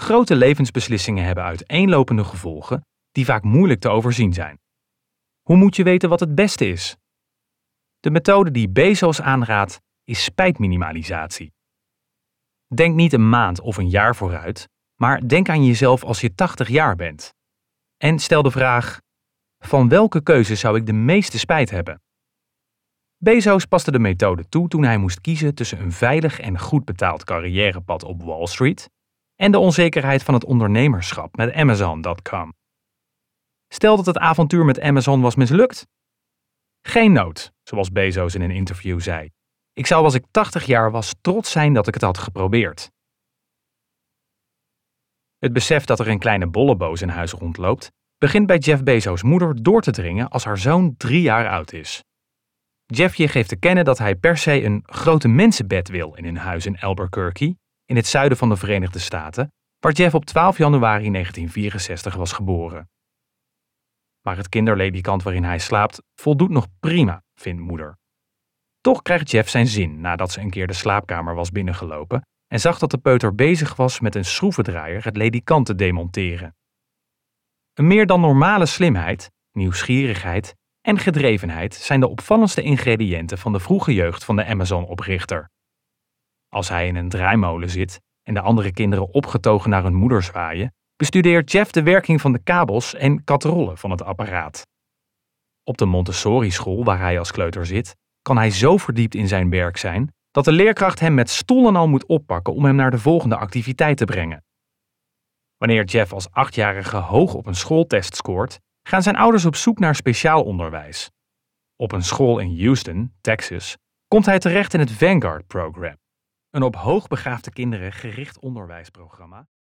Grote levensbeslissingen hebben uiteenlopende gevolgen die vaak moeilijk te overzien zijn. Hoe moet je weten wat het beste is? De methode die Bezos aanraadt is spijtminimalisatie. Denk niet een maand of een jaar vooruit, maar denk aan jezelf als je 80 jaar bent. En stel de vraag: van welke keuze zou ik de meeste spijt hebben? Bezos paste de methode toe toen hij moest kiezen tussen een veilig en goed betaald carrièrepad op Wall Street en de onzekerheid van het ondernemerschap met Amazon.com. Stel dat het avontuur met Amazon was mislukt? Geen nood, zoals Bezos in een interview zei. Ik zou als ik 80 jaar was trots zijn dat ik het had geprobeerd. Het besef dat er een kleine bolleboos in huis rondloopt, begint bij Jeff Bezos' moeder door te dringen als haar zoon 3 jaar oud is. Jeffje geeft te kennen dat hij per se een grote mensenbed wil in hun huis in Albuquerque, in het zuiden van de Verenigde Staten, waar Jeff op 12 januari 1964 was geboren. Maar het kinderledikant waarin hij slaapt voldoet nog prima, vindt moeder. Toch krijgt Jeff zijn zin nadat ze een keer de slaapkamer was binnengelopen en zag dat de peuter bezig was met een schroevendraaier het ledikant te demonteren. Een meer dan normale slimheid, nieuwsgierigheid en gedrevenheid zijn de opvallendste ingrediënten van de vroege jeugd van de Amazon-oprichter. Als hij in een draaimolen zit en de andere kinderen opgetogen naar hun moeder zwaaien, bestudeert Jeff de werking van de kabels en katrollen van het apparaat. Op de Montessori-school waar hij als kleuter zit, kan hij zo verdiept in zijn werk zijn dat de leerkracht hem met stoel en al moet oppakken om hem naar de volgende activiteit te brengen. Wanneer Jeff als 8-jarige hoog op een schooltest scoort, gaan zijn ouders op zoek naar speciaal onderwijs. Op een school in Houston, Texas, komt hij terecht in het Vanguard Program, een op hoogbegaafde kinderen gericht onderwijsprogramma